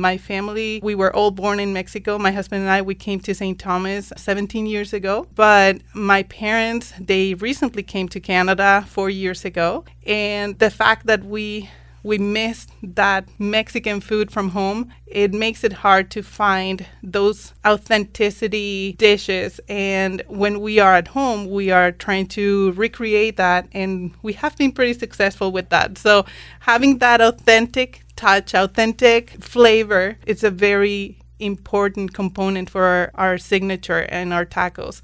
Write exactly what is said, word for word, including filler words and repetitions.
my family, we were all born in Mexico. My husband and I, we came to Saint Thomas seventeen years ago. But my parents, they recently came to Canada four years ago. And the fact that we we missed that Mexican food from home, it makes it hard to find those authenticity dishes. And when we are at home, we are trying to recreate that, and we have been pretty successful with that. So having that authentic touch, authentic flavor, it's a very important component for our, our signature and our tacos.